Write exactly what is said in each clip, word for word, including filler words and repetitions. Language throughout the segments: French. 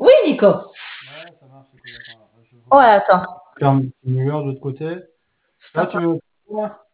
Oui, Nico. Ouais, ça marche, c'est cool, attends, là, je Oh, vois. attends, Ferme le mur de l'autre côté. je Là, tu t'entends. me vois,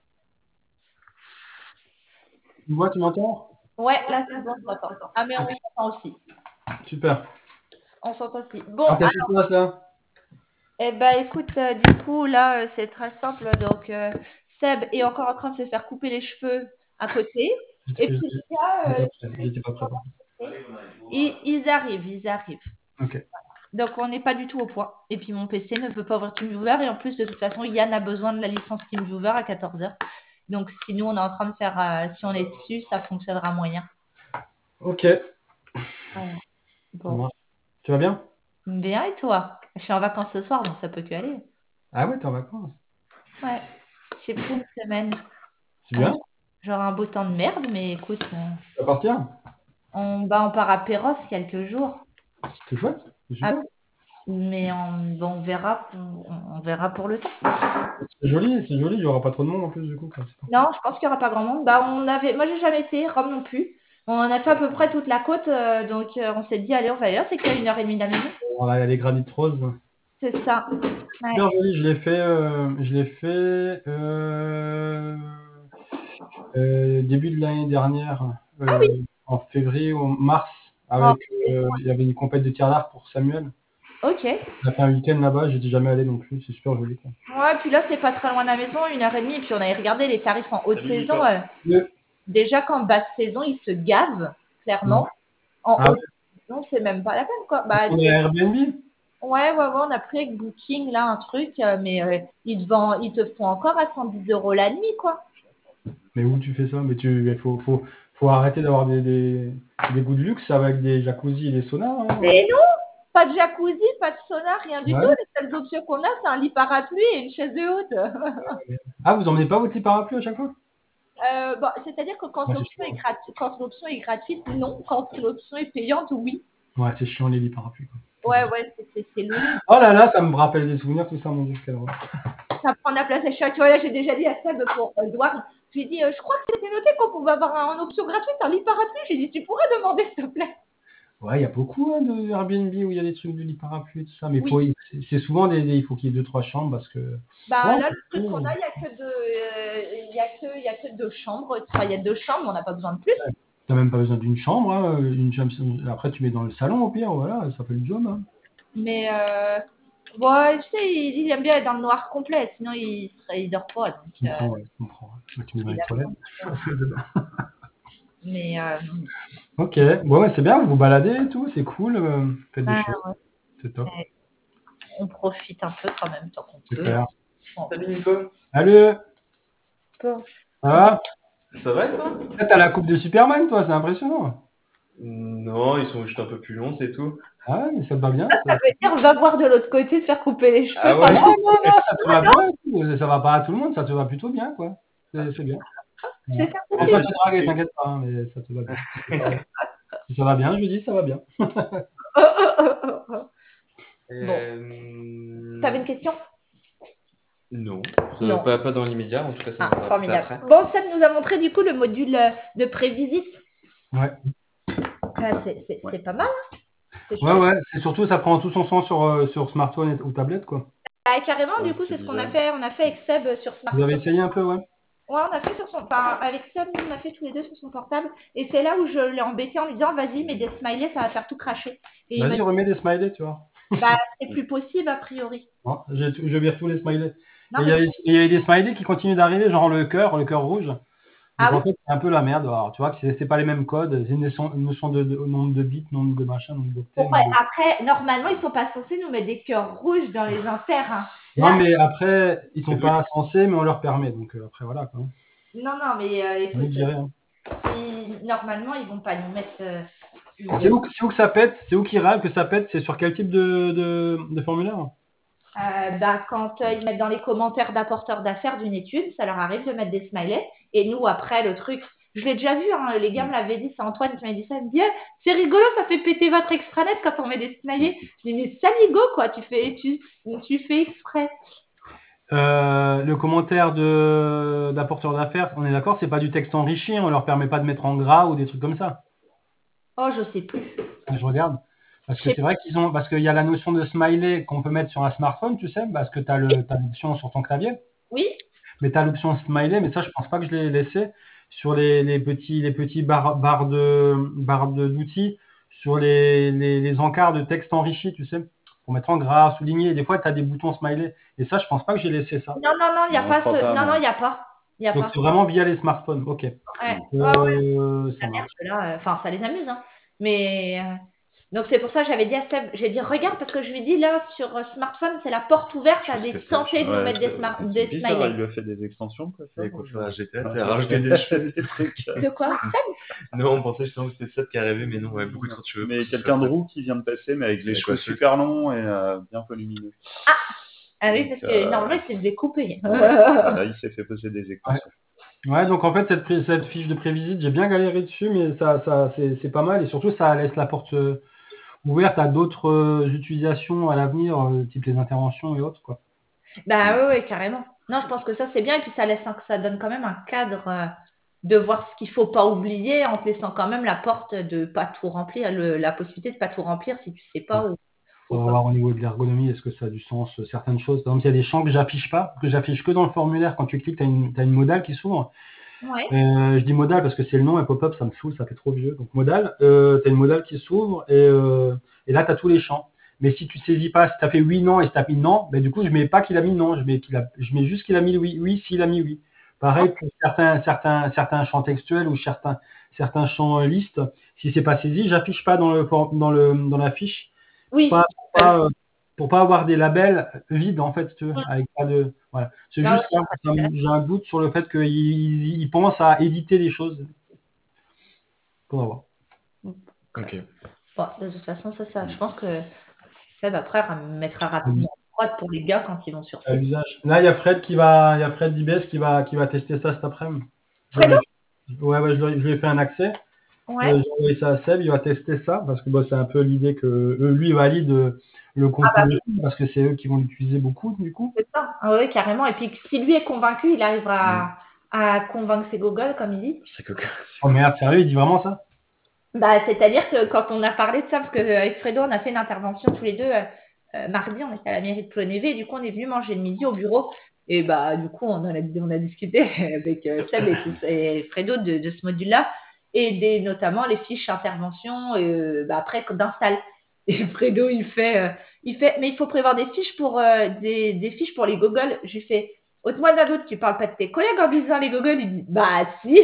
tu me vois, tu m'entends? Ouais, là, c'est bon, je t'entends. Ah, mais on Ok, s'entend aussi. super. On s'entend aussi. Bon, Alors, ah, qu'est-ce qui se passe là? eh ben, écoute, euh, du coup, là, euh, c'est très simple. Donc, euh, Seb est encore en train de se faire couper les cheveux à côté. J'étais Et puis, j'étais- là, j'étais euh, pas prêt. J'étais pas prêt. ils, ils arrivent, ils arrivent. Ok. Donc, on n'est pas du tout au point. Et puis, mon P C ne peut pas ouvrir TeamViewer. Et en plus, de toute façon, Yann a besoin de la licence TeamViewer à quatorze heures. Donc, si nous, on est en train de faire, euh, si on est dessus, ça fonctionnera moyen. Ok, Voilà. ça Bon. marche. Tu vas bien? Bien, et toi? Je suis en vacances ce soir, donc ça peut que aller. Ah ouais, t'es en vacances. Ouais, j'ai pris une semaine. C'est Euh, bien? Genre un beau temps de merde, mais écoute, euh, Tu vas partir? on, bah, on part à Perros quelques jours. C'est chouette, c'est Ah, super. mais on, bon, on verra, on, on verra pour le temps. C'est joli, c'est joli, il y aura pas trop de monde en plus du coup, quoi. C'est parfait. Non, je pense qu'il n'y aura pas grand monde. Bah, on avait, moi, j'ai jamais été, Rome non plus. On a fait à peu près toute la côte, euh, donc euh, on s'est dit, allez, on va ailleurs. C'est qu'à une heure et demie de la maison. Voilà, il y a les granits roses. C'est ça. Ouais. Super joli, je l'ai fait, euh, je l'ai fait euh, euh, début de l'année dernière, Ah oui. euh, en février ou en mars, Oh, avec euh, il y avait une compète de tir d'arc pour Samuel. ok. On a fait un week-end là-bas, j'étais jamais allé non plus, c'est super joli, quoi. Ouais, puis là, c'est pas très loin de la maison, une heure et demie. Puis on avait regardé les tarifs en haute Salut saison. Nico. euh, Le- Déjà qu'en basse saison, ils se gavent, Ouais. clairement. En Ah haute ouais, saison, c'est même pas la peine, quoi. tu Bah, prends des c'est- Airbnb? ouais, ouais, ouais, on a pris avec Booking, là, un truc, euh, mais euh, ils, te vendent- ils te font encore à cent dix euros la nuit, quoi. Mais où tu fais ça? Mais tu, il faut, faut, faut arrêter d'avoir des, des, des goûts de luxe avec des jacuzzi et des saunas, hein. Mais non, pas de jacuzzi, pas de sauna, rien du tout. Ouais. Les seules options qu'on a, c'est un lit parapluie et une chaise de haute. Ah, vous emmenez pas votre lit parapluie à chaque fois? Euh, bon, c'est-à-dire que quand Ouais, c'est l'option est, chiant. gratu- quand l'option est gratuite, non. Quand l'option est payante, oui. Ouais, c'est chiant les lits parapluies, quoi. Ouais, ouais, c'est- c'est c'est long. Oh là là, ça me rappelle des souvenirs, tout ça, mon Dieu, quelle horreur. Ça prend de la place à chaque. Tu vois, là, j'ai déjà dit à Seb pour Edouard. Je lui ai dit, euh, je crois que c'était noté qu'on pouvait avoir un- en option gratuite un lit parapluie. J'ai dit, tu pourrais demander, s'il te plaît. Ouais, il y a beaucoup hein, de Airbnb où il y a des trucs de lit parapluie et tout ça, mais Oui. faut, c'est c'est souvent des, des- il faut qu'il y ait deux, trois chambres parce que. Bah, Ouais, là, c'est le truc qu'on cool. a, il n'y a que deux, euh, il y a que, il y a que deux chambres. Enfin, il y a deux chambres, on n'a pas besoin de plus. T'as même pas besoin d'une chambre, hein, une chambre. Après, tu mets dans le salon au pire, voilà, ça fait le job, hein. Mais, euh, ouais, tu sais, il, il aime bien être dans le noir complet, sinon il serait, il dort pas. Donc, Je euh, comprends, ouais, je comprends. Ouais. Tu mets dans il les a toilettes. besoin de ça. Mais, euh, Ok, bon, ouais, c'est bien, vous vous baladez et tout, c'est cool, euh, faites des bah, choses, c'est top, ouais, on profite un peu quand même tant qu'on peut. super. Bon. Salut Nico, Salut, Bon. ça va? ça va et toi? Ah, t'as la coupe de Superman, toi, c'est impressionnant. Non, ils sont juste un peu plus longs, c'est tout. Ah ouais, mais ça te va bien, Ça, ça. ça veut dire va voir de l'autre côté, se faire couper les cheveux Ah par ouais? Non, les non, non, ça te va bien, ça va pas à tout le monde, ça te va plutôt bien, quoi. C'est c'est bien. C'est Ouais. ça. Je vais pas te draguer, t'inquiète pas, hein, mais ça te va bien. Si ça va bien, je dis, ça va bien. Bon, Euh, t'avais une question? Non, Euh, Non. pas, pas dans l'immédiat, en tout cas ça Ah, viendra peut-être formidable. après. Bon, Seb nous a montré du coup le module euh, de prévisite. Ouais, Ah, c'est c'est- Ouais. c'est pas mal, hein. C'est ouais, chouette. ouais, c'est surtout, ça prend tout son sens sur, euh, sur smartphone et- ou tablette, quoi. Ah, carrément, Ouais, du c'est ce coup, que c'est je ce qu'on a disais. fait. On a fait avec Seb euh, sur Vous avez smartphone. essayé un peu, ouais? Ouais, on a fait sur son. Enfin, avec Seb, nous, on a fait tous les deux sur son portable. Et c'est là où je l'ai embêté en lui disant, vas-y, mets des smileys, ça va faire tout cracher. Et il m'a Vas-y, dit, remets des smileys, tu vois. bah, c'est plus possible a priori. Bon, j'ai tout- je vire tous les smileys. Non, Et il y mais a, il y a des smileys qui continuent d'arriver, genre le cœur, le cœur rouge. ah Donc oui. en fait, c'est un peu la merde. Alors, tu vois que c'est c'est pas les mêmes codes, c'est une notion, une notion de, de nombre de bits, nombre de machin, nombre d'octets. Bon, ouais, nombre de- après, normalement, ils sont pas censés nous mettre des cœurs rouges dans les inserts, hein. Non, Là, mais après, ils C'est sont vrai. pas censés, mais on leur permet. Donc euh, après, voilà, quoi. non, non, mais euh, On est écoute, viré, hein. ils- normalement, ils vont pas nous mettre. euh, ils- C'est où, c'est où que ça pète? C'est où qui râle que ça pète? C'est sur quel type de, de, de formulaire? Euh, bah, quand euh, ils mettent dans les commentaires d'apporteurs d'affaires d'une étude, ça leur arrive de mettre des smileys. Et nous, après, le truc, je l'ai déjà vu, hein, les gars me l'avaient dit, c'est Antoine qui m'a dit ça. Il me dit, eh, c'est rigolo, ça fait péter votre extranet quand on met des smileys. Je dis, mais saligo, quoi, tu fais, tu, tu fais exprès. Euh, le commentaire de d'apporteur d'affaires, on est d'accord, c'est pas du texte enrichi, on leur permet pas de mettre en gras ou des trucs comme ça. Oh, je sais plus. Ah, je regarde. Parce Je que sais c'est vrai qu'ils ont, parce qu'il y a la notion de smiley qu'on peut mettre sur un smartphone, tu sais, parce que tu as l'option sur ton clavier, Oui, mais tu as l'option smiley, mais ça, je pense pas que je l'ai laissé sur les, les petits, les petits barres, barres de, barres de- d'outils, sur les, les, les encarts de texte enrichi, tu sais, pour mettre en gras, souligner. Des fois, tu as des boutons smiley. Et ça, je pense pas que j'ai laissé ça. non, non, non, il n'y a Non, pas je crois ce. pas, Non, non, non. il n'y a pas. Il y a Donc, pas. c'est vraiment via les smartphones. Ok. Ouais, ouais, ouais, Euh, ça la merde, marche. là, euh, enfin, ça les amuse, hein. Mais euh, donc c'est pour ça que j'avais dit à Seb, j'ai dit regarde parce que je lui dis là sur euh, smartphone c'est la porte ouverte Je à pense des que ça, centaines de nous Ouais, mettre des, c'est smart, c'est des bizarre, il smileys. lui a fait des extensions, quoi. C'est ça, pour ou- ça, G T A, Ah, t'as rajouté des cheveux. des trucs. De quoi Seb Non, on pensait justement que c'était Seb qui arrivait, mais non, ouais, beaucoup trop de cheveux. Mais pour que ce quelqu'un de soit roux qui vient de passer, mais avec C'est les la cheveux coiffeuse. super longs et euh, bien volumineux. Ah oui Donc, parce que euh, normalement il s'est fait couper. Ouais, là, il s'est fait poser des extensions. Ouais, donc en fait, cette, pré- cette fiche de prévisite, j'ai bien galéré dessus, mais ça, ça, c'est c'est pas mal. Et surtout, ça laisse la porte euh, ouverte à d'autres euh, utilisations à l'avenir, euh, type les interventions et autres, quoi. Bah oui, oui, carrément. Non, je pense que ça c'est bien et puis ça laisse un- ça donne quand même un cadre euh, de voir ce qu'il faut pas oublier en te laissant quand même la porte de pas tout remplir, le- la possibilité de pas tout remplir si tu sais pas où. Faut où- voir au niveau de l'ergonomie, est-ce que ça a du sens, euh, certaines choses. Par exemple, il y a des champs que j'affiche pas, que j'affiche que dans le formulaire. Quand tu cliques, tu as une, t'as une modale qui s'ouvre. Ouais. Euh, je dis modale parce que c'est le nom, et pop-up, ça me saoule, ça fait trop vieux. Donc modale, euh, tu as une modale qui s'ouvre, et, euh, et là, tu as tous les champs. Mais si tu saisis pas, si tu as fait oui, non, et si tu as mis non, ben, du coup, je mets pas qu'il a mis non, je mets, qu'il a, je mets juste qu'il a mis oui, oui, s'il a mis oui. Pareil pour certains, certains, certains champs textuels ou certains, certains champs euh, listes. Si c'est pas saisi, j'affiche pas dans, le, for- dans, le, dans la fiche Oui. pas, pour pas, euh, pour pas avoir des labels vides, en fait, si tu veux, avec pas de, voilà. C'est Non, juste c'est ça, pas ça me- intéressant. j'ai un doute sur le fait qu'ils ils, ils pensent à éditer les choses. Pour avoir. Ok. Bon, de toute façon, ça, ça, je pense que Seb après mettra rapidement en prod pour les gars quand ils vont sur À site. usage. Là, il y a Fred qui va, il y a Fred Dibès qui va, qui va tester ça cet après-midi. Fredo Ouais, ouais, je lui je lui ai fait un accès. Ouais. Euh, j'ai envoyé ça à Seb, il va tester ça parce que bah, c'est un peu l'idée que eux, lui valide euh, le contenu Ah bah oui. dessus, parce que c'est eux qui vont l'utiliser beaucoup du coup. C'est ça. Ah oui, carrément. Et puis, si lui est convaincu, il arrivera à, à convaincre ses gogoles, comme il dit. C'est coca. Oh merde, sérieux, il dit vraiment ça? Bah, c'est-à-dire que quand on a parlé de ça, parce qu'avec Fredo, on a fait une intervention tous les deux, euh, euh, mardi, on était à la mairie de Plonévé, du coup, on est venu manger le midi au bureau. Et bah, du coup, on, en a, on a discuté avec euh, Seb et, tout- et Fredo de, de ce module-là, et des, notamment les fiches intervention, euh, bah, après, d'install. Et Fredo, il fait, euh, il fait, mais il faut prévoir des fiches pour, euh, des, des fiches pour les gogoles. Je lui fais, ôte-moi d'un doute, tu parles pas de tes collègues en disant les gogoles. Il dit, bah, si,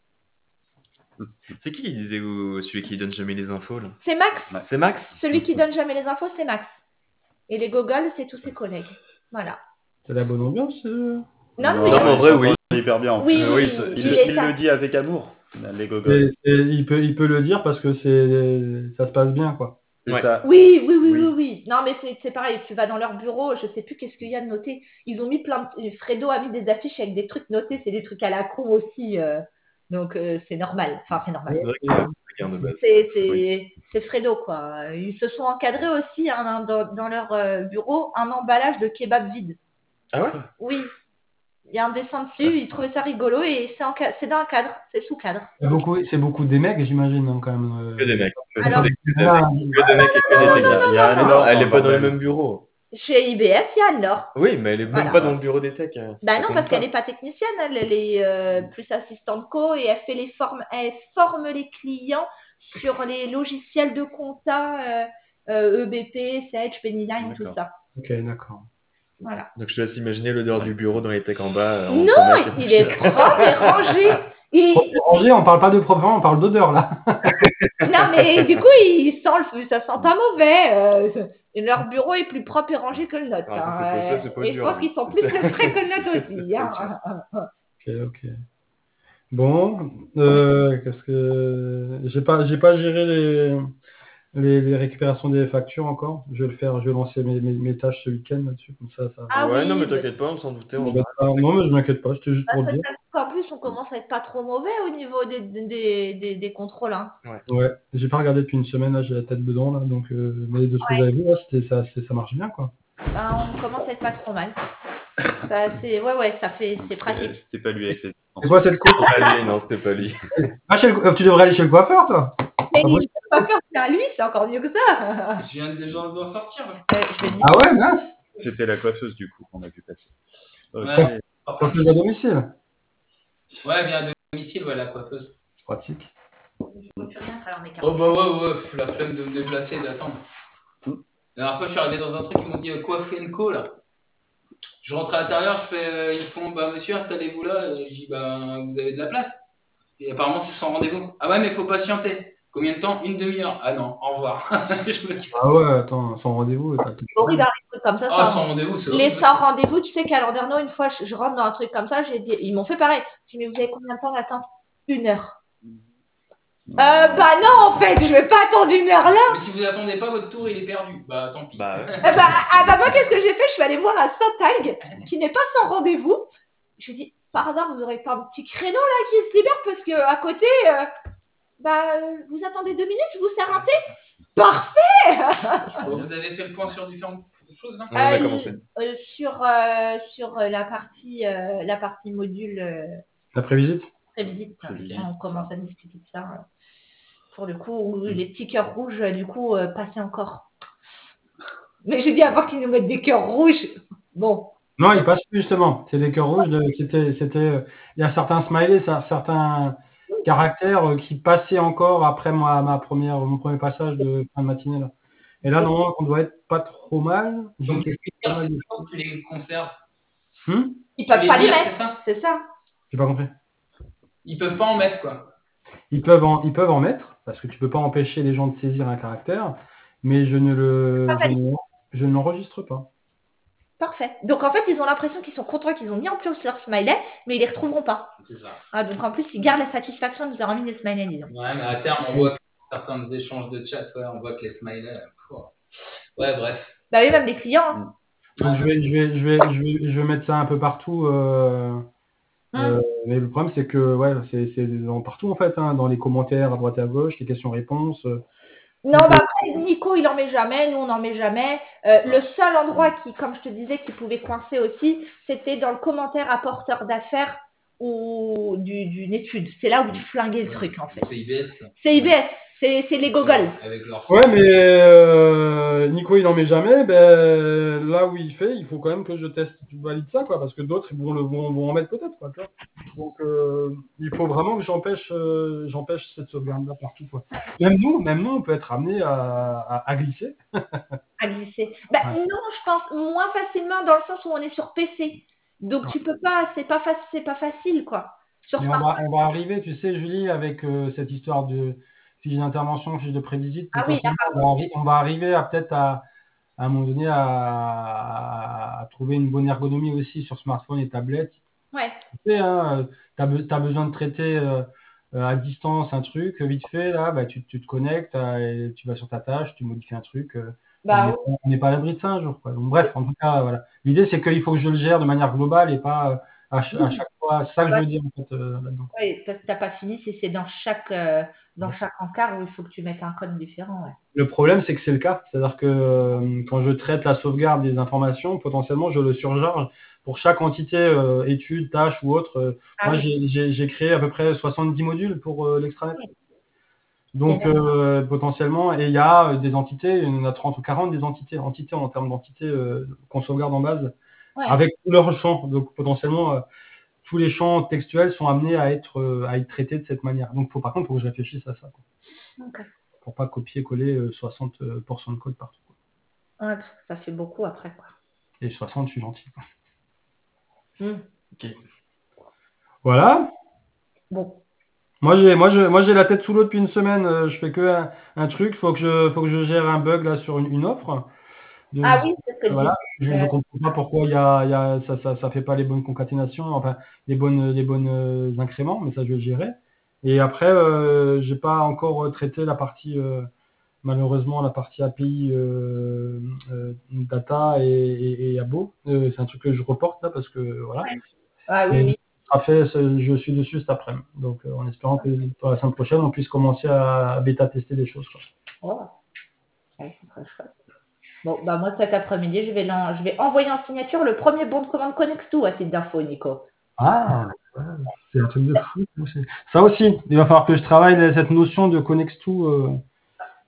C'est qui qui disait ou celui qui donne jamais les infos là c'est Max. C'est Max. Celui qui donne jamais les infos, c'est Max. Et les gogoles, c'est tous ses collègues. Voilà. C'est la bonne ambiance. euh. Non, Non, mais mais en il vrai, s'entend oui. hyper bien. en oui, plus. Euh, oui, oui, ça- Il, il le- est il ça. le dit avec amour, les gogoles. C'est- c'est- il peut, il peut le dire parce que c'est, ça se passe bien, quoi. C'est Ouais. ça. Oui, oui, oui, Oui. oui, oui. Non, mais c'est c'est pareil. Tu vas dans leur bureau, je sais plus qu'est-ce qu'il y a de noté. Ils ont mis plein de. Fredo a mis des affiches avec des trucs notés. C'est des trucs à la con aussi. euh, Donc, euh, c'est normal. Enfin, c'est normal. C'est vrai que c'est quelqu'un de base. C'est c'est- c'est Fredo, quoi. Ils se sont encadrés aussi hein, dans, dans leur euh, bureau un emballage de kebab vide. Ah ouais Oui. Il y a un dessin dessus, ils trouvaient ça rigolo et c'est en ca- c'est dans un cadre, c'est sous cadre. C'est beaucoup, c'est beaucoup des mecs, j'imagine, hein, quand même. euh. Que des mecs. Alors- C'est que des Ah, mecs, que des mecs et que Non, des il y techs. a- il y a un non, énorme Elle est pas dans le bordel. même bureau. Chez I B F, il y a Anne-Laure. Oui, mais elle est même Voilà. pas dans le bureau des techs. hein. Bah Ça non, compte parce pas. qu'elle n'est pas technicienne, elle, elle est euh, plus assistante co et elle fait les formes, elle forme les clients sur les logiciels de compta, euh, euh, E B P, Sage, Pennyline, tout D'accord. ça. Ok, d'accord. Voilà. Donc je te laisse imaginer l'odeur du bureau dans les techs en bas. euh, Non, entre mecs et il tout. est propre et rangé. Et, Propre et rangé, on parle pas de propre, on parle d'odeur, là. non, mais du coup, il sent le, ça sent pas mauvais. euh, et leur bureau est plus propre et rangé que le nôtre. Ah, ça, hein, c'est pas- ça, euh, c'est pas et je dur, pense hein. qu'ils sont plus Ça, le frais que le nôtre ça, aussi. c'est hein. Ok, ok. Bon, euh, qu'est-ce que j'ai pas, j'ai pas géré les, les, les récupérations des factures encore. Je vais le faire, je vais lancer mes, mes, mes tâches ce week-end là-dessus, comme ça, ça. Ah ouais, oui, non, mais bah, t'inquiète pas, on s'en doutait. ça On m'embête pas. Non, mais je m'inquiète pas, c'était juste bah, pour le dire. peut-être qu'en plus, on commence à être pas trop mauvais au niveau des, des, des, des contrôles. Hein. Ouais, j'ai pas regardé depuis une semaine là, j'ai la tête dedans là, donc euh, mais de ce que j'avais vu là, c'était ça, c'est- ça marche bien quoi. Bah, on commence à être pas trop mal. Ça, c'est, ouais, ouais, ça fait, c'est pratique. C'était pas lui avec les. C'est quoi cette coupe? Allez, non, c'était pas lui. Ah, chez le... euh, tu devrais aller chez le coiffeur toi. Mais Ah, moi, il peut coiffeur tient à lui, c'est encore mieux que ça. Je viens de déjà d'en sortir. Là. Euh, je vais dire, Ah ouais, mince. C'était la coiffeuse du coup qu'on a pu passer. Ok. Ouais. Par contre, Coiffeuse à domicile. ouais, elle vient à domicile, ouais, la coiffeuse. C'est pratique. je vois plus rien à travers mes cartes. Oh bah ouais, ouais, pff, la flemme de me déplacer, d'attendre. La dernière fois, je suis arrivé dans un truc, ils m'ont dit euh, coiffer co là. Je rentre à l'intérieur, je fais, euh, ils font, bah monsieur, installez-vous là. Et je dis, bah vous avez de la place. Et apparemment, c'est sans rendez-vous. Ah ouais, mais il faut patienter. Combien de temps? Une demi-heure. Ah non, au revoir. Je me casse. Ah ouais, attends, sans rendez-vous. t'as- C'est horrible, hein, les trucs comme ça. Ah, sans- sans rendez-vous, c'est Les horrible. sans rendez-vous, tu sais qu'à Landerneau, une fois, je, je rentre dans un truc comme ça, j'ai dit, ils m'ont fait pareil. J'ai dit, mais vous avez combien de temps d'attente? Une heure. Euh, bah non, en fait, je vais pas attendre une heure là. Mais si vous attendez pas, votre tour il est perdu. Bah tant pis. Bah, ouais. Eh bah, ah bah moi, qu'est-ce que j'ai fait? Je suis allée voir à Saint-Algue, qui n'est pas sans rendez-vous. Je lui ai dit, par hasard, vous aurez pas un petit créneau là qui se libère parce que à côté, euh, bah, euh, vous attendez deux minutes, je vous sers un thé. Parfait. Bon, vous avez fait le point sur différentes choses là. On a Euh, commencé. euh, sur euh, sur euh, la partie euh, la partie module euh, La prévisite. prévisite, Prévisite, on commence à discuter de ça. euh, Pour le coup, où les petits cœurs rouges, euh, du coup, euh, passaient encore. Mais j'ai dit avant qu'ils nous mettent des cœurs rouges. Bon. Non, il passe plus justement. C'est des cœurs rouges. de- C'était, c'était. euh, Il y a certains smileys, ça- certains caractères euh, qui passaient encore après ma, ma première, mon premier passage de fin de matinée là. Et là, normalement, on doit être pas trop mal. J'ai Donc, testé les pas mal de- stickers, tu les conserves. Hmm Ils peuvent Tu les pas les vires, mettre. c'est ça C'est ça. J'ai pas compris. Ils peuvent pas en mettre quoi. Ils peuvent en, ils peuvent en mettre parce que tu peux pas empêcher les gens de saisir un caractère, mais je ne le, Ah, je ne, je ne l'enregistre pas. Parfait. Donc en fait, ils ont l'impression qu'ils sont contents qu'ils ont mis en plus leur smiley, mais ils les retrouveront pas. C'est ça. Ah, donc en plus, ils gardent la satisfaction de nous avoir mis des smileys, disons. Ouais, mais à terme, on voit que certains des échanges de chat, ouais, on voit que les smileys. euh, pff, ouais, bref. Bah oui, même les clients. hein. Donc je vais, je vais, je vais, je vais, je vais mettre ça un peu partout. euh, euh, mais le problème c'est que ouais, c'est, c'est dans- partout en fait, hein, dans les commentaires à droite et à gauche, les questions-réponses. euh, Non, bah après, Nico, il en met jamais, nous, on n'en met jamais. Euh, le seul endroit qui, comme je te disais, qui pouvait coincer aussi, c'était dans le commentaire apporteur d'affaires ou du, d'une étude. C'est là où tu flinguais le truc, en fait. C'est I B S. C'est I B S, c'est, c'est les gogoles. Avec leur. Ouais, mais euh, Nico il en met jamais. Ben là où il fait, il faut quand même que je teste, tu valides ça quoi, parce que d'autres ils vont le vont, vont en mettre peut-être quoi. Tu vois. Donc euh, il faut vraiment que j'empêche, euh, j'empêche cette sauvegarde là partout quoi. Même nous, même nous, on peut être amené à, à, à glisser. À glisser. Bah, Ouais. non, je pense moins facilement dans le sens où on est sur P C. Donc tu peux pas, c'est pas facile, c'est pas facile quoi. Sur Mais on va, on va arriver, tu sais, Julie, avec euh, cette histoire de fiche d'intervention, fiche de prévisite. Ah oui, potentiellement, on, va arri- on va arriver à peut-être à, à un moment donné à, à- à trouver une bonne ergonomie aussi sur smartphone et tablette. Ouais. Tu sais, hein, tu as besoin de traiter euh, euh, à distance un truc, vite fait, là, bah, tu, tu te connectes, euh, et tu vas sur ta tâche, tu modifies un truc. euh, Bah, on n'est- on n'est pas à l'abri de ça un jour. Quoi. Donc, bref, en tout cas, voilà. L'idée, c'est qu'il faut que je le gère de manière globale et pas euh, à, ch- à chaque fois. C'est ça que je veux dire en fait, euh, là-dedans. ouais, parce que t'as pas fini, c'est, c'est dans chaque, euh, dans chaque encart où il faut que tu mettes un code différent. Ouais. Le problème, c'est que c'est le cas. C'est-à-dire que euh, quand je traite la sauvegarde des informations, potentiellement, je le surcharge pour chaque entité, euh, étude, tâche ou autre. euh, Ah moi, oui. j'ai- j'ai j'ai créé à peu près soixante-dix modules pour euh, l'extranet. Oui. Donc, Et euh, potentiellement, et il y a euh, des entités, il y en a trente ou quarante des entités, entités en termes d'entités euh, qu'on sauvegarde en base, Ouais. avec tous leurs champs. Donc, potentiellement, euh, tous les champs textuels sont amenés à être, euh, à être traités de cette manière. Donc, faut, par contre, il faut que je réfléchisse à ça. Quoi. Ok. Pour pas copier-coller euh, soixante pour cent de code partout. Quoi. Ouais, ça fait beaucoup après quoi. Et soixante, je suis gentil. Quoi. Hmm. Ok. Voilà. Bon. Moi j'ai moi je moi j'ai la tête sous l'eau depuis une semaine. euh, je fais que un, un truc. Faut que je faut que je gère un bug là sur une, une offre. De- Ah oui, c'est ce que je voilà. Je disais. ne comprends pas pourquoi il y a, il y a ça, ça ça fait pas les bonnes concaténations, enfin les bonnes les bonnes euh, incréments, mais ça je vais le gérer. Et après euh, j'ai pas encore traité la partie euh, malheureusement la partie A P I euh, euh, data et, et, et abo. Euh, c'est un truc que je reporte là parce que voilà. Ouais. Ah oui, Et oui. ça fait, ce- je suis dessus cet après-midi. Donc, euh, en espérant que pour la semaine prochaine, on puisse commencer à bêta-tester des choses. Quoi. Oh. Ouais, c'est très chouette. Bon, bah moi cet après-midi, je vais, l'en- je vais envoyer en signature le premier bon de commande Connexto à titre d'info, Nico. Ah, c'est un truc de fou. Ça aussi, il va falloir que je travaille cette notion de Connexto. Euh,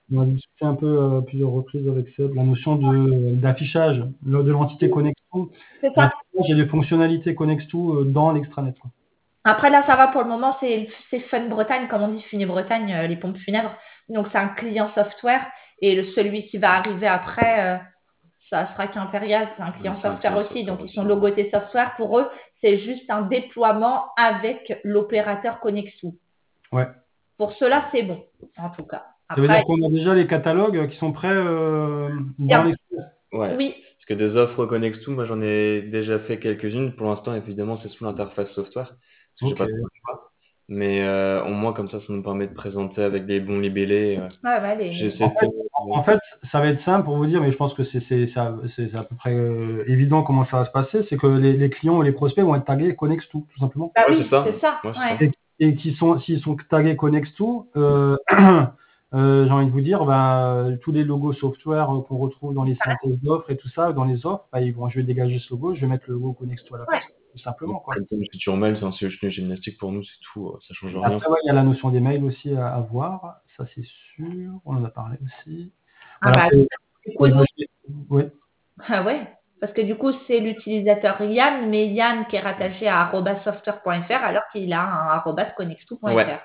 On a discuté un peu euh, à plusieurs reprises avec Seb, la notion de, d'affichage de de l'entité Connexto. C'est ça. L'affichage et les fonctionnalités Connexto euh, dans l'extranet. quoi. Après, là, ça va pour le moment, c'est c'est Fun Bretagne, comme on dit, Funé Bretagne, euh, les pompes funèbres. Donc, c'est un client software. Et le, celui qui va arriver après, euh, ça sera qu'Imperial, c'est un client Oui, c'est un software client aussi. software Donc, ils aussi. sont logotés software. Pour eux, c'est juste un déploiement avec l'opérateur Connexo. Ouais. Pour cela, c'est bon, en tout cas. Ça veut Après, dire qu'on a déjà les catalogues qui sont prêts euh, dans Bien. l'extranet. Ouais. oui, Parce que des offres Connexto, moi j'en ai déjà fait quelques-unes. Pour l'instant, évidemment, c'est sous l'interface software. Parce que j'ai Ok. pas trop le choix. Mais euh, au moins, comme ça, ça nous permet de présenter avec des bons libellés. euh. ouais, ouais, les- J'essaie En fait, de. en fait, ça va être simple pour vous dire, mais je pense que c'est c'est ça- c'est- c'est à peu près euh, évident comment ça va se passer. C'est que les, les clients ou les prospects vont être tagués Connexto, tout simplement. bah Ouais, oui, c'est ça. c'est ça. Ouais, c'est ouais. ça. Et, et qui sont, s'ils sont tagués Connexto, euh, euh, j'ai envie de vous dire, bah, tous les logos software euh, qu'on retrouve dans les synthèses d'offres et tout ça, dans les offres, bah, ils vont, je vais dégager ce logo, je vais mettre le logo Connexto à la place, tout simplement. Quoi. Comme comme le futur mail, c'est un C H gymnastique pour nous, c'est tout. euh, Ça change rien. Après, ouais, il y a la notion des mails aussi à, à voir, ça c'est sûr, on en a parlé aussi. Ah Voilà, bah, c'est- du coup, c'est- nous, ouais. ah ouais, parce que du coup, c'est l'utilisateur Yann, mais Yann qui est rattaché à arobase software point f r alors qu'il a un arobase connexto point f r. Ouais.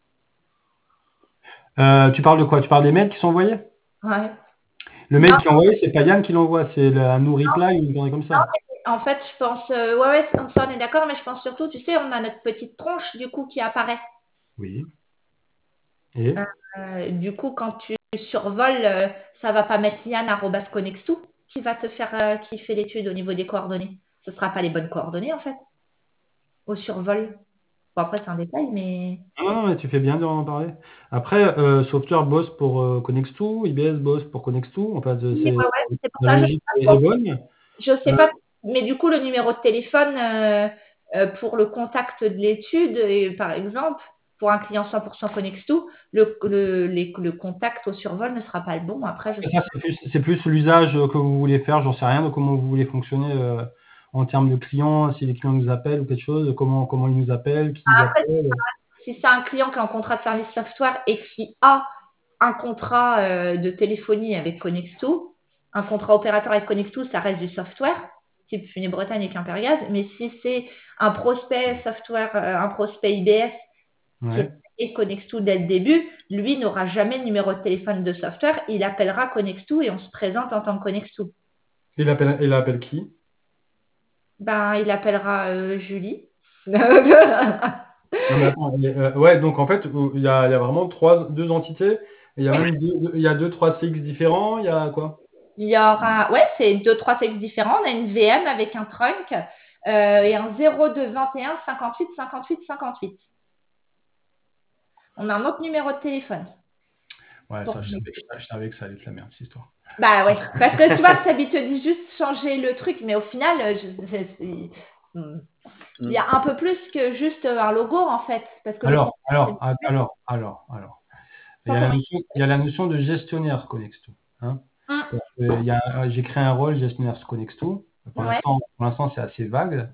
Euh, tu parles de quoi? Tu parles des mails qui sont envoyés? Ouais. Le mail Non. qui est envoyé, c'est pas Yann qui l'envoie, c'est la no reply ou une connerie comme ça. En fait, je pense, euh, ouais, ouais, ça on est d'accord, mais je pense surtout, tu sais, on a notre petite tronche du coup qui apparaît. Oui. Et Euh, du coup, quand tu survoles, euh, ça va pas mettre Yann arobase connexto qui va te faire, euh, qui fait l'étude au niveau des coordonnées. Ce sera pas les bonnes coordonnées en fait, au survol. Bon, après, c'est un détail, mais. non, non, mais tu fais bien de en parler. Après, euh, Software bosse pour euh, Connexto, I B S bosse pour Connexto. En fait, euh, Oui, c'est ouais, ouais, c'est pour la ça, je sais logique pas est, est trop. bonne. Je sais Euh, pas, mais du coup, le numéro de téléphone euh, euh, pour le contact de l'étude, et par exemple, pour un client cent pour cent Connexto, le, le, les- le contact au survol ne sera pas le bon. Après, je sais Ça, c'est plus, c'est plus l'usage que vous voulez faire, j'en sais rien, de comment vous voulez fonctionner euh, en termes de clients, si les clients nous appellent ou quelque chose, comment, comment ils nous appellent, qui ils Après, appellent. si c'est un client qui est en contrat de service software et qui a un contrat euh, de téléphonie avec Connexto, un contrat opérateur avec Connexto, ça reste du software, type Funé Bretagne et Quimpergaz. Mais si c'est un prospect software, euh, un prospect I B S qui Ouais. est Connexto dès le début, lui n'aura jamais le numéro de téléphone de software, il appellera Connexto et on se présente en tant que Connexto. Il appelle, il appelle qui? Ben, il appellera euh, Julie. Non, mais attends, mais, euh, ouais, donc en fait, il y a, il y a vraiment trois, deux entités, et il y a même deux, deux- il y a deux, trois C X différents, il y a quoi? Il y aura, ouais, c'est deux, trois sexes différents. On a une V M avec un trunk euh, et un zéro deux vingt et un cinquante-huit cinquante-huit cinquante-huit. On a un autre numéro de téléphone. Ouais, Pour ça, je savais, connecter. je savais que ça allait être la merde, cette histoire. Bah ouais, parce que tu vois, Sabi te dit juste changer le truc, mais au final, euh, je- c'est- c'est- hmm. il y a un peu plus que juste un logo en fait. Parce que le Alors, concept, alors, c'est- alors, alors, alors. Il y Sans a la qu'on- notion, il y a la notion de gestionnaire Connexto. Hein. Hum, Euh, il y a- j'ai créé un rôle gestionnaire Connexto. Pour ouais. l'instant, pour l'instant, c'est assez vague.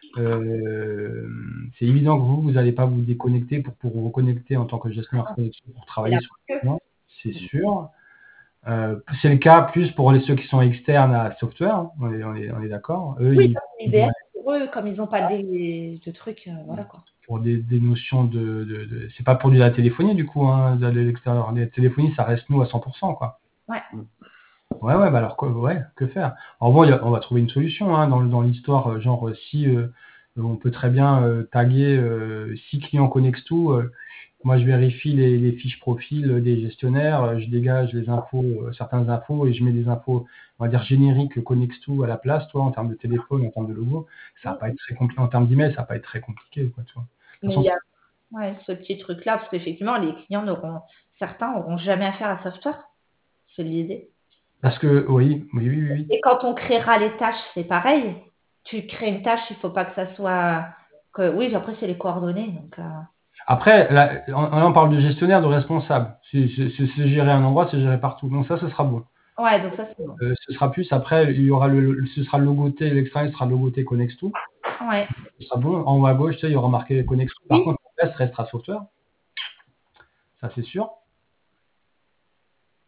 Euh, c'est évident que vous, vous n'allez pas vous déconnecter pour, pour vous reconnecter en tant que gestionnaire Connexto pour travailler sur le client, c'est sûr. Euh, c'est le cas plus pour les, ceux qui sont externes à software, hein. on est, on est, on est d'accord. Eux, Oui, ils, comme ils I B S, vont pour eux, comme ils n'ont pas des, de trucs, euh, voilà quoi. pour des, des notions de, de, de- c'est pas pour de la téléphonie du coup, hein, d'aller à l'extérieur. La téléphonie, ça reste nous à cent pour cent, quoi. Ouais. Ouais, ouais, bah alors quoi, ouais, que faire? En gros, il y a- on va trouver une solution hein, dans, dans l'histoire, euh, genre euh, si euh, on peut très bien euh, taguer euh, six clients Connexto, euh, moi je vérifie les, les fiches profils des gestionnaires, euh, je dégage les infos, euh, certaines infos et je mets des infos, on va dire génériques Connexto à la place, toi, en termes de téléphone, en termes de logo, ça va pas être très compliqué, en termes d'email, ça va pas être très compliqué, quoi, tu vois. De toute Mais façon, il y a ouais, ce petit truc-là, parce qu'effectivement, les clients n'auront, certains n'auront jamais affaire à software. C'est l'idée. parce que oui, oui, oui, oui. Et quand on créera les tâches, c'est pareil. Tu crées une tâche, il faut pas que ça soit. Que... Oui, après, c'est les coordonnées. Donc, euh, Après, là, on, on parle de gestionnaire, de responsable. C'est c'est- c'est- c'est gérer un endroit, c'est gérer partout. Donc ça, ce sera bon. Ouais, donc ça, c'est bon. Euh, ce sera plus après, il y aura le, le- ce sera le logoté, l'extranet sera logoté Connexto. Ouais. Ce sera bon. En haut à gauche, tu sais, il y aura marqué Connexto. Par Oui. contre, le reste restera software. Ça, c'est sûr.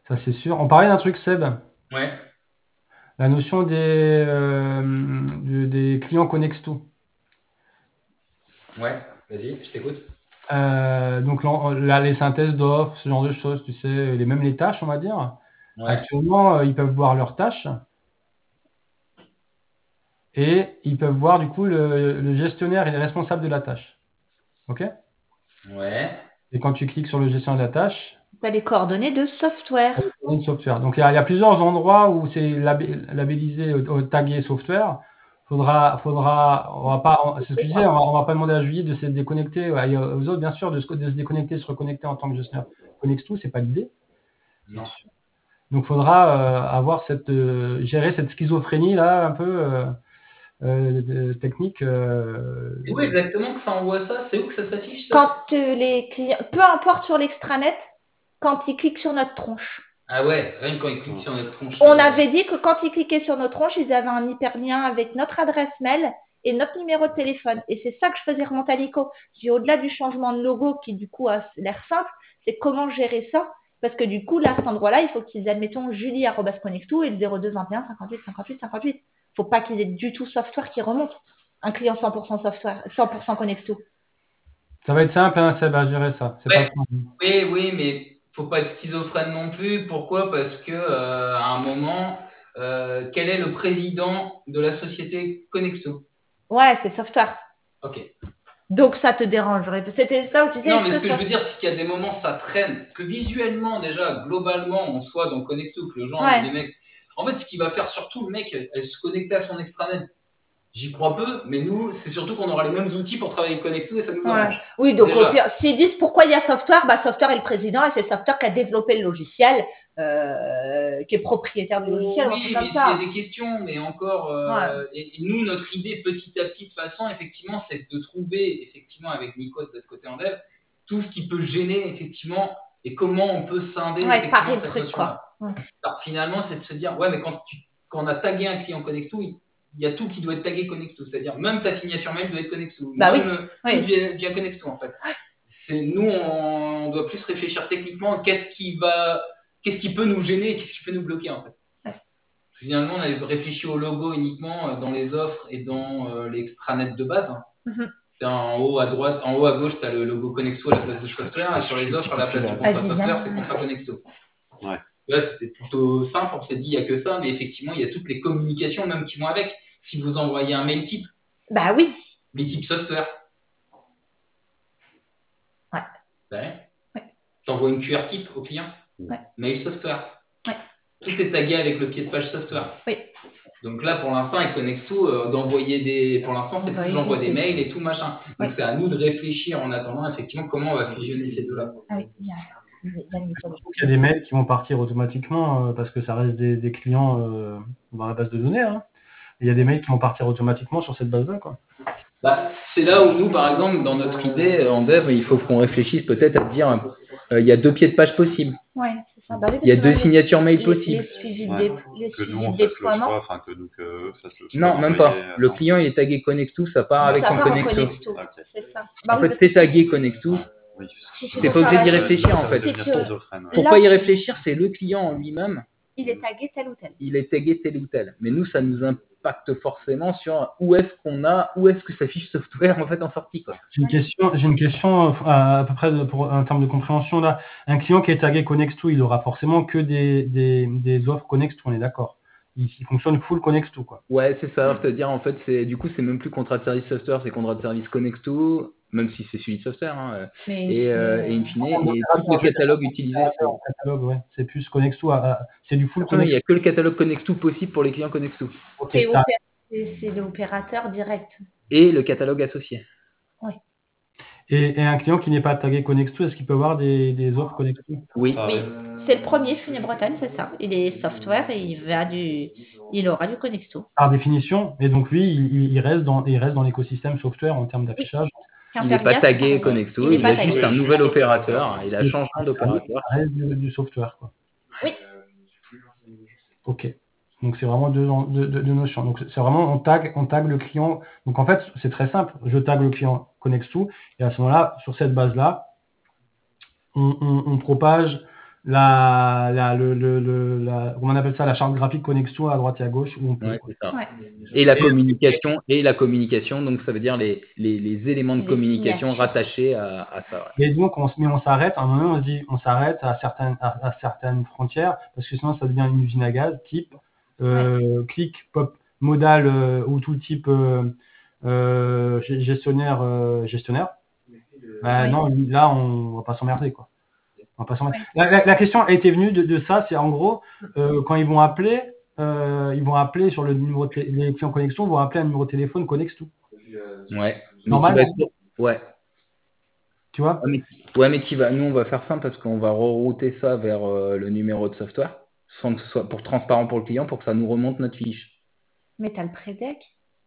Ça, c'est sûr. On parlait d'un truc, Seb. Ouais. La notion des, euh, de- des clients Connexto. Ouais, vas-y, je t'écoute. Euh, donc l'en- là, les synthèses d'offres, ce genre de choses, tu sais, les, même les tâches, on va dire. Ouais. Actuellement, euh, ils peuvent voir leurs tâches et ils peuvent voir du coup le, le gestionnaire et les responsables de la tâche. OK? Ouais. Et quand tu cliques sur le gestionnaire de la tâche, Tu as les coordonnées de software. coordonnées de software. Donc il y, a, il y a plusieurs endroits où c'est labé- labellisé, euh, tagué software. Faudra, faudra, on va pas, on- c'est ce que je disais, on va, on va pas demander à Julie de se déconnecter, ouais, et aux autres bien sûr de se, de se déconnecter, de se reconnecter en tant que gestionnaire. Connexto, c'est pas l'idée. Non. Donc faudra euh, avoir cette, euh, gérer cette schizophrénie là, un peu euh, euh, de- technique. euh, C'est où exactement que ça envoie ça? C'est où que ça s'affiche ça? Quand euh, les clients, peu importe sur l'extranet, quand ils cliquent sur notre tronche. Ah ouais, rien que quand ils cliquent sur notre tronche. On euh, avait dit que quand ils cliquaient sur notre tronche, ils avaient un hyperlien avec notre adresse mail et notre numéro de téléphone. Et c'est ça que je faisais remonter à Nico. J'ai au-delà du changement de logo qui du coup a l'air simple, c'est comment gérer ça. Parce que du coup, là, à cet endroit-là, il faut qu'ils admettons julie arobase connexto et le zéro deux vingt et un cinquante-huit cinquante-huit cinquante-huit. Il faut pas qu'ils aient du tout software qui remonte. Un client cent pour cent software, cent pour cent Connexto. Ça va être simple, hein, Seb, à gérer ça. C'est Ouais. pas le problème. Oui, oui, mais faut pas être schizophrène non plus. Pourquoi? Parce que euh, à un moment, euh, quel est le président de la société Connexto? Ouais, c'est software. Ok. Donc ça te dérangerait. C'était ça où tu disais. Non, mais est-ce ce que ça- je veux dire, c'est qu'il y a des moments, ça traîne. Que visuellement, déjà, globalement, on soit dans Connexto, que le genre, Ouais. les mecs. En fait, ce qui va faire surtout, le mec, elle se connecter à son extranet. J'y crois peu, mais nous, c'est surtout qu'on aura les mêmes outils pour travailler avec Connexto et ça nous Ouais. arrange. Oui, donc Déjà. au pire, s'ils disent pourquoi il y a software, bah software est le président et c'est software qui a développé le logiciel, euh, qui est propriétaire du logiciel, ou un Oui, truc mais comme s'il ça. y a des questions, mais encore, euh, et, et nous, notre idée petit à petit, de toute façon, effectivement, c'est de trouver, effectivement, avec Nico de l'autre côté en dev, tout ce qui peut gêner, effectivement, et comment on peut scinder, Ouais, effectivement, parer le cette truc, notion-là. quoi. Ouais. Alors, finalement, c'est de se dire, ouais, mais quand, tu, quand on a tagué un client Connexto, il, il y a tout qui doit être tagué Connexto, c'est-à-dire même ta signature mail doit être Connexto, Bah même oui, euh, oui. tout via, via Connexto, en fait. C'est, nous, on, on doit plus réfléchir techniquement, qu'est-ce qui va, qu'est-ce qui peut nous gêner, qu'est-ce qui peut nous bloquer, en fait. Finalement, on avait réfléchi au logo uniquement dans les offres et dans euh, l'extranet de base. Mhm. C'est en haut à droite, en haut à gauche, tu as le logo Connexto à la place de software, et sur les offres, à la place du contrat Vas-y, software, viens. c'est contrat Connexto. Ouais. Là, c'était plutôt simple, on s'est dit, il n'y a que ça, mais effectivement, il y a toutes les communications même qui vont avec. Si vous envoyez un mail type, Bah oui. les types software. Ouais. Ouais. Ouais. Tu envoies une Q R type au client. Ouais. Mail software. Ouais. Tout est tagué avec le pied de page software. Oui. Donc là, pour l'instant, avec Connexto, euh, d'envoyer des. Pour l'instant, c'est Envoyer plus j'envoie des- des mails et tout machin. Donc Ouais. c'est à nous de réfléchir en attendant, effectivement, comment on va fusionner ces deux-là. Ah oui, bien. Il y a Nico. Il y a des mails qui vont partir automatiquement euh, parce que ça reste des, des clients euh, dans la base de données. Hein. Et il y a des mails qui vont partir automatiquement sur cette base-là, quoi. Bah, c'est là où nous, par exemple, dans notre idée en dev, il faut qu'on réfléchisse peut-être à dire euh, il y a deux pieds de page possibles. Ouais, c'est ça. Bah oui, Il y a parce que deux les- signatures mail les- possibles. Les suivis de Ouais. dé- les Que suivis nous, de on fasse le déploiement. choix, enfin que nous, que eux fassent le choix. Non, même d'envoyer, pas. euh, Le non. client, il est tagué Connexto, ça part avec Ça son part en Connexto. Connexto. Ok. C'est ça. Bah En oui, fait, c'est tagué Connexto. Oui. Si tu T'es veux pas obligé d'y travailler- réfléchir, en Ça fait. va devenir Si tu- schizophrène, ouais. Pour Là- pas y réfléchir, c'est le client en lui-même, il est tagué tel ou tel. il est tagué tel ou tel. Mais nous, ça nous impacte forcément sur où est-ce qu'on a, où est-ce que ça fiche software en fait en sortie, quoi. J'ai une question, j'ai une question euh, à, à peu près de- pour, en termes de compréhension là. Un client qui est tagué Connexto, il aura forcément que des, des, des offres Connexto, on est d'accord. Il, il fonctionne full Connexto, quoi. Ouais, c'est ça. C'est-à-dire, en fait, c'est du coup, c'est même plus contrat de service software, c'est contrat de service Connexto, même si c'est suivi de software. Hein, Mais et, euh, et in fine, et tout le catalogue utilisé. c'est- En catalogue, ouais. C'est plus Connexto, à- à- c'est du full Non, il n'y Connexto. a que le catalogue Connexto possible pour les clients Connexto. Ok, c'est ça- opé- c'est- c'est l'opérateur direct. Et le catalogue associé. Et, et un client qui n'est pas tagué Connexto, est-ce qu'il peut avoir des, des offres Connexto? Oui. Ah, Oui, ouais. c'est le premier Funé Bretagne, c'est ça. Il est software et il va du, il aura du Connexto. Par définition, et donc lui, il, il reste dans, il reste dans l'écosystème software en termes d'affichage. Il n'est pas tagué Connexto, Il est il, pas a juste tagué. un nouvel opérateur, il a Et changement d'opérateur. Ça reste du, du software, quoi. Oui. Ok. Donc c'est vraiment deux, deux, deux, deux notions. Donc c'est vraiment on tag, on tag le client. Donc en fait c'est très simple. Je tag le client Connexto et à ce moment-là, sur cette base-là, on, on, on propage la, la, le, le, le, la, comment on appelle ça, la charte graphique Connexto à droite et à gauche où on peut. Ouais, c'est ça. Ouais. Et la Et- communication, et la communication, donc ça veut dire les, les, les éléments de Les communication signatures. rattachés à, à ça. Ouais. Et donc, on, se- mais on s'arrête, à un moment, on se dit, on s'arrête à certaines, à, à certaines frontières, parce que sinon, ça devient une usine à gaz, type euh, clic, pop, modal euh, ou tout type euh, euh, g- gestionnaire. Euh, gestionnaire. Bah, Ouais. Non, là, on va pas s'emmerder, quoi. On va pas s'emmerder. La, la, la question a été venue de, de ça, c'est en gros, euh, quand ils vont appeler, euh, ils vont appeler sur le numéro de té- les clients Connexto vont appeler un numéro de téléphone Connexto. Ouais. Mais Normal. qui va être... Ouais. Tu vois? Ouais, mais, ouais, mais qui va... nous, on va faire simple parce qu'on va rerouter ça vers euh, le numéro de software, sans que ce soit pour transparent pour le client, pour que ça nous remonte notre fiche. Mais t'as le prédec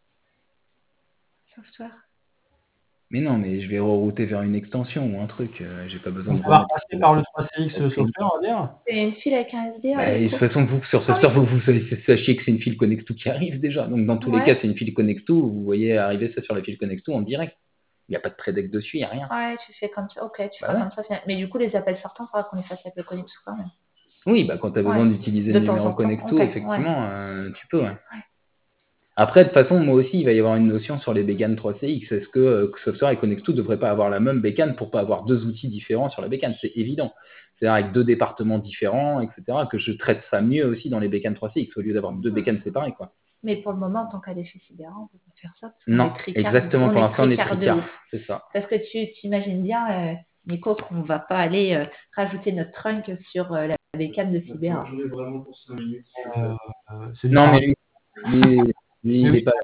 software. Mais non, mais je vais rerouter vers une extension ou un truc. euh, J'ai pas besoin Donc, de on va remettre. repasser par le trois C X Ok. software, on va dire. C'est une file avec un S D A. Bah, du de coup. toute façon, vous, sur Ah Software, vous, vous sachiez que c'est une file Connexto qui arrive déjà. Donc, dans tous Ouais. les cas, c'est une file Connexto. Vous voyez arriver ça sur la file Connexto en direct. Il n'y a pas de prédec dessus, il n'y a rien. Ouais, tu fais comme ça. Ok, tu Bah fais ouais. comme ça. c'est- Mais du coup, les appels sortants, il faudra qu'on les fasse avec le Connexo quand même. Oui, bah, quand tu as besoin Ouais. d'utiliser De le temps numéro en temps, Connexto, ok, effectivement, euh, tu peux. Ouais. Après, de toute façon, moi aussi, il va y avoir une notion sur les bécanes trois C X. Est-ce que, euh, que Software et Connexto ne devraient pas avoir la même bécane pour pas avoir deux outils différents sur la bécane? C'est évident. C'est-à-dire avec deux départements différents, et cetera, que je traite ça mieux aussi dans les bécanes trois C X au lieu d'avoir deux bécanes séparées, quoi. Mais pour le moment, en tant qu'à défi cyber, on peut pas faire ça. Parce qu'on Non, est tricard, exactement. on Pour est l'instant, on est tricard de tricard. ouf. C'est ça. Parce que tu t'imagines bien, euh, Nico, qu'on va pas aller euh, rajouter notre trunk sur euh, la bécane de cyber. J'en ai vraiment pour cinq minutes. Euh, c'est du Non, travail. mais lui, lui, lui, il oui. est pas.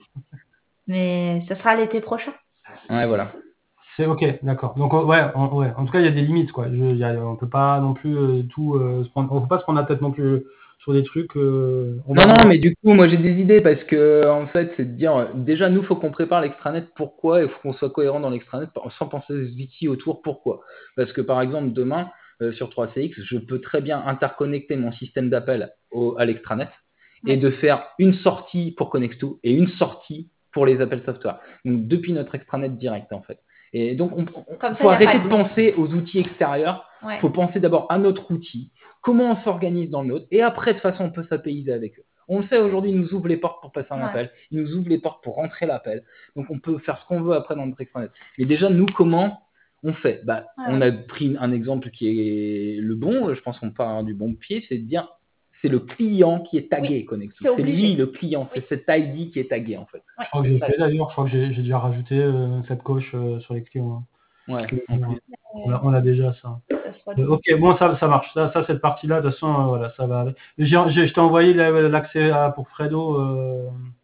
Mais ça sera l'été prochain. Ouais, voilà. C'est ok, d'accord. Donc on- ouais, on- ouais, en tout cas, il y a des limites, quoi. Je, il y a- on peut pas non plus euh, tout euh, se prendre, on peut pas se prendre la tête non plus euh, sur des trucs. euh, on Non, va- non, mais du coup, moi j'ai des idées parce que en fait, c'est de dire euh, déjà nous, faut qu'on prépare l'extranet. Pourquoi? Il faut qu'on soit cohérent dans l'extranet sans penser aux outils autour. Pourquoi? Parce que par exemple, demain euh, sur trois C X, je peux très bien interconnecter mon système d'appel au- à l'extranet et de faire une sortie pour Connexto et une sortie pour les appels software. Donc depuis notre extranet direct en fait. Et donc, on, on Comme ça, faut y a arrêter pas de de- penser aux outils extérieurs. Ouais. Il faut penser d'abord à notre outil, comment on s'organise dans le nôtre, et après, de toute façon, on peut s'apaiser avec eux. On le fait aujourd'hui, ils nous ouvrent les portes pour passer un Ouais. appel, ils nous ouvrent les portes pour rentrer l'appel. Donc, on peut faire ce qu'on veut après dans notre extranet. Mais déjà, nous, comment on fait? Bah, Ouais. on a pris un exemple qui est le bon, je pense qu'on part du bon pied, c'est de dire c'est le client qui est tagué, Connexo. c'est C'est obligé. lui le client, Oui. c'est cet I D qui est tagué en fait. Je crois que j'ai fait d'ailleurs, je crois que j'ai j'ai déjà rajouté euh, cette coche euh, sur les clients. hein. Ouais, Parce que, en plus. on, a, on a déjà ça. Ça soit Euh, le- ok, bon, ça, ça marche. Ça, ça cette partie-là, de toute façon, euh, voilà, ça va aller. J'ai, j'ai, je t'ai envoyé la- l'accès à- pour Fredo. Euh,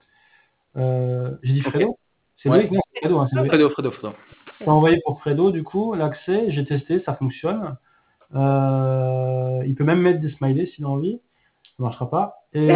euh, j'ai dit Fredo? Ok. C'est Ouais. Loïc? Non, c'est Fredo. Hein, c'est Loïc. Fredo, Fredo, Fredo. Je t'ai envoyé pour Fredo, du coup, l'accès. J'ai testé, ça fonctionne. Euh, il peut même mettre des smileys s'il a envie. Ça marchera pas. Et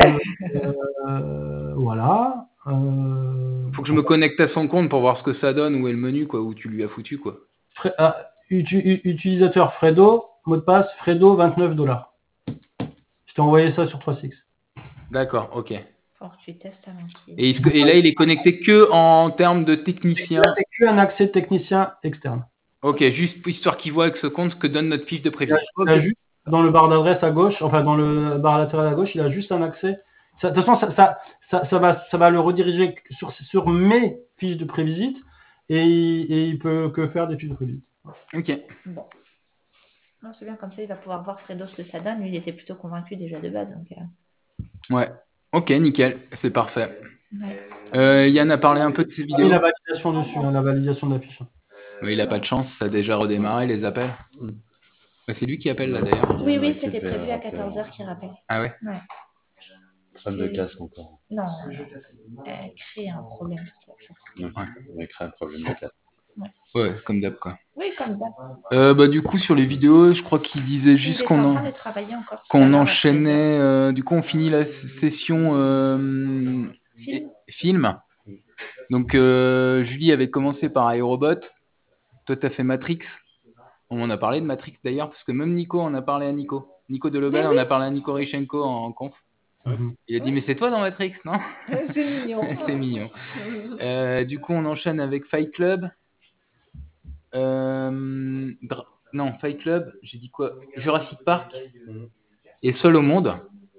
euh, voilà. Euh, Faut que je me connecte à son compte pour voir ce que ça donne, où est le menu, quoi, où tu lui as foutu, quoi. Fre- ah, utu- u- utilisateur Fredo, mot de passe Fredo vingt-neuf dollars. Je t'ai envoyé ça sur trois C X. D'accord, ok. Faut que tu testes avant qu'il- Et, il se- et là, il est connecté que en termes de technicien. Là, c'est que un accès technicien externe. Ok, juste histoire qu'il voit avec ce compte ce que donne notre fiche de Il prévu. a, il a juste, dans le bar d'adresse à gauche, enfin dans le bar latéral à gauche, il a juste un accès. Ça- de toute façon, ça, ça, ça, ça va, ça va le rediriger sur, sur mes fiches de prévisite et, il- et il peut que faire des fiches de prévisite. Ok. Bon. Non, c'est bien, comme ça, il va pouvoir voir Fredo ce que ça donne. Lui, il était plutôt convaincu déjà de base. Donc, euh, Ouais. Ok, nickel, c'est parfait. ouais. Euh, Yann a parlé un peu de ses Et vidéos. la validation dessus, hein, la validation de la fiche. Oui, il a pas de chance, ça a déjà redémarré les appels. Bah, c'est lui qui appelle là d'ailleurs. Oui, Il y en a oui, qui c'était fait prévu à rappeler. quatorze heures qu'il rappelle. Ah ouais. Ouais. Problème de casque encore. Non, euh, créer un problème. Ça, ça. Ouais. On a créé un problème de casque. Ouais, comme d'hab quoi. Oui, comme ça. Euh, bah du coup sur les vidéos, je crois qu'il disait juste Il est qu'on en en... train de travailler encore. tout à qu'on l'heure, enchaînait. euh, du coup, on finit la s- session euh, Film. et- film. Donc euh, Julie avait commencé par Aerobot. Toi, t'as fait Matrix. On en a parlé de Matrix d'ailleurs, parce que même Nico en a parlé à Nico. Nico Delobel Mais en oui. a parlé à Nico Richenko en, en conf. Mhm. Il a dit mais c'est toi dans Matrix, non? C'est mignon. C'est mignon. Euh, du coup, on enchaîne avec Fight Club. Euh, Dra- non, Fight Club, j'ai dit quoi? Jurassic Park et Seul au monde.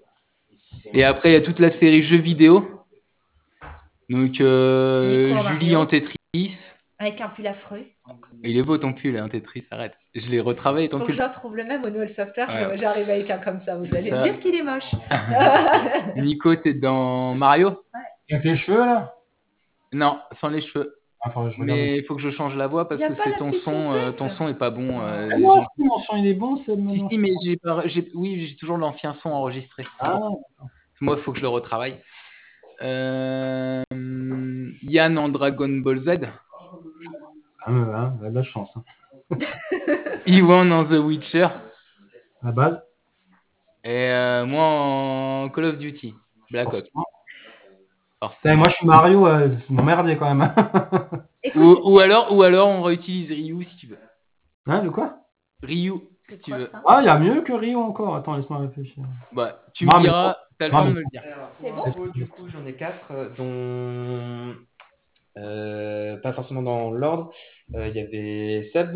Et après, il y a toute la série jeux vidéo. Donc, euh, Nico en Julie Mario. en Tetris. Avec un pull affreux. Il est beau ton pull, hein, Tetris, arrête. Je l'ai retravaillé ton Faut que pull. je retrouve le même au Noël Software. Ouais. J'arrive avec un comme ça. Vous allez Ça. me dire qu'il est moche. Nico, t'es dans Mario? Avec les cheveux, là? Non, sans les cheveux. Enfin, je regarde. Mais il faut que je change la voix parce Y a que pas c'est la ton petite son, euh, souplesse. ton son est pas bon. euh, Ah les non, gens- si, mon son, il est bon, c'est Si, maintenant. si, mais j'ai pas, j'ai- oui, j'ai toujours l'ancien son enregistré. Ah, Moi, il faut que je le retravaille. Euh, Yann en Dragon Ball Z. ah, mais, hein, elle a de la chance. Hein. Iwan en The Witcher. La base. Et euh, moi en Call of Duty. Black Ops. Forcément. Forcément. Putain, moi, je suis Mario, euh, c'est m'emmerder quand même. Écoute, Ou, ou alors, ou alors on réutilise Ryu si tu veux. Hein, de quoi? Ryu, c'est si tu quoi veux. ça? Ah, il y a mieux que Rio encore. Attends, laisse-moi réfléchir. Bah, tu Non, me mais- diras, t'as le non, temps de mais- me le dire. Alors, C'est pour bon info, du coup, j'en ai quatre, euh, dont euh, pas forcément dans l'ordre. Euh, Il y avait Seb,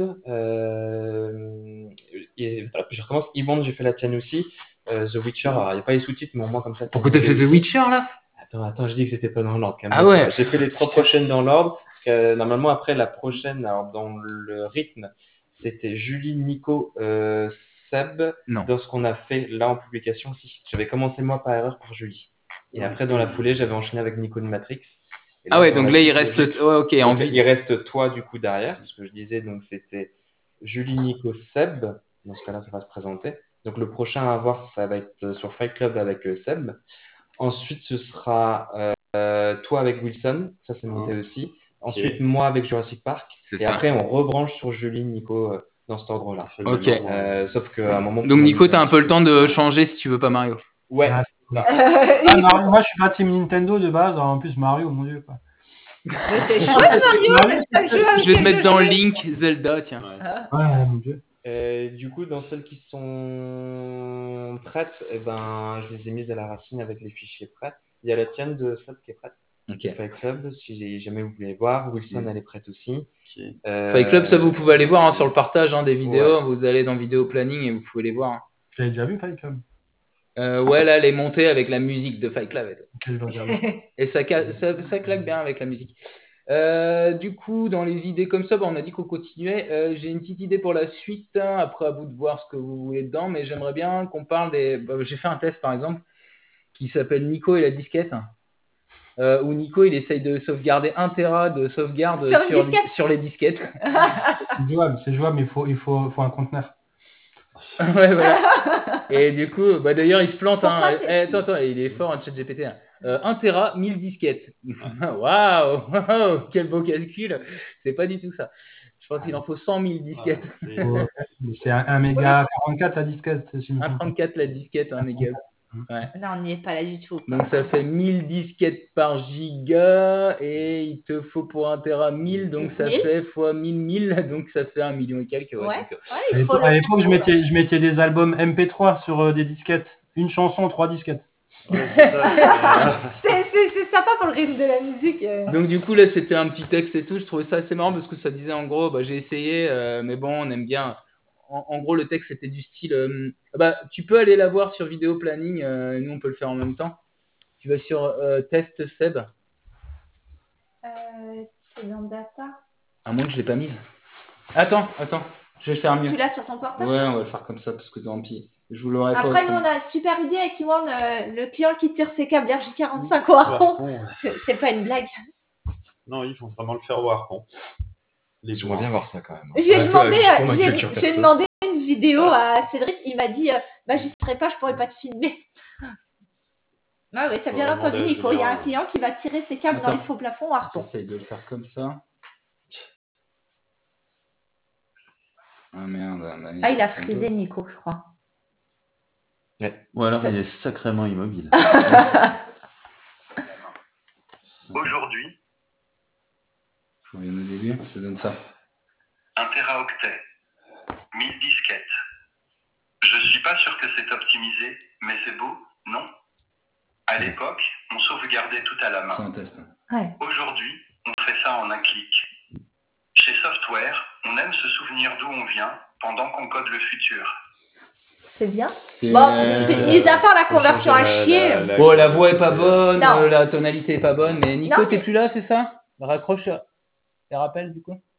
euh, et voilà, puis je recommence. Yvonne, j'ai fait la tienne aussi. Euh, The Witcher, alors, il n'y a pas les sous-titres, mais au moins comme ça. Pourquoi t'as fait The Witcher là? Attends, attends, je dis que c'était pas dans l'ordre. Ah ouais. J'ai fait les trois prochaines dans l'ordre. Parce que euh, normalement, après la prochaine, alors dans le rythme, c'était Julie, Nico, euh, Seb. Non. Dans ce qu'on a fait là en publication, si. J'avais commencé moi par erreur par Julie. Et après, dans la foulée, j'avais enchaîné avec Nico de Matrix. Et Ah ouais, dans donc la là il suite reste. logique, Ouais, ok, en donc, vide. il reste toi du coup derrière, ce que je disais, donc c'était Julie, Nico, Seb. Dans ce cas-là, ça va se présenter. Donc le prochain à voir, ça va être sur Fight Club avec euh, Seb. Ensuite, ce sera euh, toi avec Wilson, ça c'est monté aussi. Ensuite, moi avec Jurassic Park. C'est Et ça. après, on rebranche sur Julie, Nico euh, dans cet ordre-là. Ok. Euh, sauf qu'à un moment. Donc Nico, t'as un peu le temps de changer si tu veux pas Mario. Ouais. Ah, c'est cool. ça. Ah, Mario, moi, je suis pas team Nintendo de base. Alors, en plus, Mario, mon dieu. Quoi. Mais c'est chouette Mario, c'est le seul jeu avec Je vais te lequel mettre dans joue. Link, Zelda, tiens. Ah. Ouais, mon dieu. Euh, du coup, dans celles qui sont prêtes, eh ben, je les ai mises à la racine avec les fichiers prêts. Il y a la tienne de Seb qui est prête. Ok. Fight Club, si jamais vous voulez voir. Wilson, Ok. elle est prête aussi. Euh, Fight Club, ça vous pouvez aller voir hein, sur le partage hein, des vidéos. Ouais. Vous allez dans vidéo planning et vous pouvez les voir. hein. J'avais déjà vu Fight Club. Euh, ouais, là, elle est montée avec la musique de Fight Club et tout. Ok, je vais regarder. Et ça, ca- ça, ça claque bien avec la musique. Euh, du coup, dans les idées comme ça, bah, on a dit qu'on continuait. Euh, j'ai une petite idée pour la suite. hein. Après, à vous de voir ce que vous voulez dedans. Mais j'aimerais bien qu'on parle des. bah, j'ai fait un test, par exemple, qui s'appelle Nico et la disquette. Euh, où Nico, il essaye de sauvegarder un téra de sauvegarde Sur une sur, disquette. sur les disquettes. C'est jouable, c'est jouable, mais il faut, il faut, faut un conteneur. Ouais, voilà. Et du coup, bah d'ailleurs, il se plante. Hein. Pourquoi Eh, attends, attends, il est fort, un chat G P T. Hein. Euh, un téra, mille disquettes. Waouh, waouh, quel beau calcul. C'est pas du tout ça. Je pense qu'il en faut cent mille disquettes. Faut- C'est un, un méga quarante-quatre la disquette. si je me un trompe pas. trente-quatre la disquette, un méga. Là, on n'y est pas là du tout. Donc ça fait mille disquettes par giga et il te faut pour un téra mille, donc ça mille. fait fois mille mille, donc ça fait un million et quelques. Ouais, Ouais. donc, euh, Ouais, À il faut l'époque, le- à l'époque, je mettais, je mettais des albums M P trois sur euh, des disquettes. Une chanson, trois disquettes. Ouais, c'est ça. C'est c'est- c'est sympa pour le rythme de la musique. euh. Donc du coup là c'était un petit texte et tout, je trouvais ça assez marrant parce que ça disait en gros bah, j'ai essayé euh, mais bon on aime bien. En, en gros le texte c'était du style euh, bah tu peux aller la voir sur vidéo planning, euh, nous on peut le faire en même temps. Tu vas sur euh, test Seb, Euh, c'est dans data. à moins que je l'ai pas mise. Attends, attends, je vais faire mieux. Tu l'as sur ton portable. Ouais on va le faire comme ça parce que tant pis. Je vous l'aurais pas. Après, nous, autrement. on a une super idée avec Iwan, euh, le client qui tire ses câbles R J quarante-cinq au harpon. Bon, C'est c'est pas une blague. non, il faut vraiment le faire au harpon. Les J'aimerais bien voir ça quand même. J'ai Ouais, demandé, toi, euh, pour ma j'ai culture j'ai perso. demandé une vidéo à Cédric. Il m'a dit, euh, bah, j'y serai pas, je pourrais pas te filmer. Ah oui, t'as bien Faut entendu, demander à Nico. Il y a un Julien. client qui va tirer ses câbles dans Attends. les faux plafonds au harpon. J'essaye de le faire comme ça. Ah merde. on mis Ah, il a ça comme frisé Nico, je crois. Ou alors il est sacrément immobile. Aujourd'hui, Je reviens au début, ça donne ça. un téraoctet, mille disquettes. Je suis pas sûr que c'est optimisé, mais c'est beau, non? À l'époque, on sauvegardait tout à la C'est main. un test. Ouais. Aujourd'hui, on fait ça en un clic. Chez Software, On aime se souvenir d'où on vient pendant qu'on code le futur. C'est bien. C'est- Bon, mis à part la conversion à chier. La- la- Bon, la voix est pas bonne, Non. euh, la tonalité est pas bonne, mais Nico, Non, t'es mais- plus là, c'est ça? Raccroche. Les rappels, du coup?